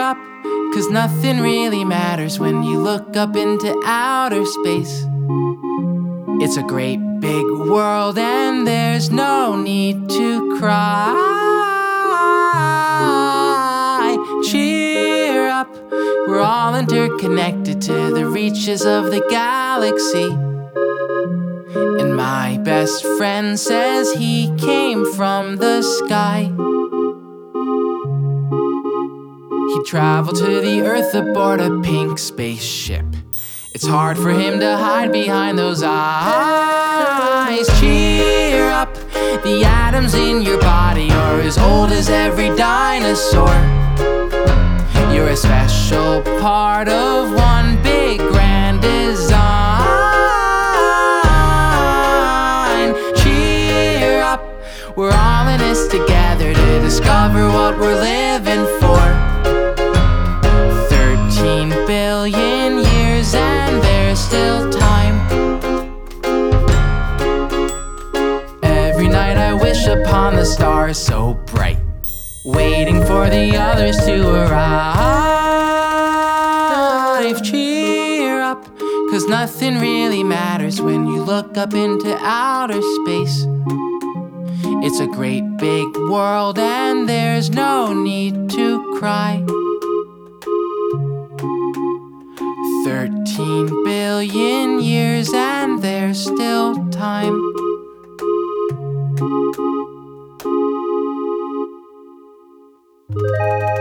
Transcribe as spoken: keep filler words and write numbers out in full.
up, 'cause nothing really matters when you look up into outer space. It's a great big world and there's no need to cry. Cheer up, we're all interconnected to the reaches of the galaxy. And my best friend says he came from the sky. He traveled to the Earth aboard a pink spaceship. It's hard for him to hide behind those eyes. Cheer up, the atoms in your body are as old as every dinosaur. You're a special part of one big grand design. Cheer up, we're all in this together to discover what we're living for. Thirteen billion years and there's still time. Every night I wish upon the stars so bright, waiting for the others to arrive. Cheer up, 'cause nothing really matters when you look up into outer space. It's a great big world and there's no need to cry. Thirteen billion years and there's still time. Thank you.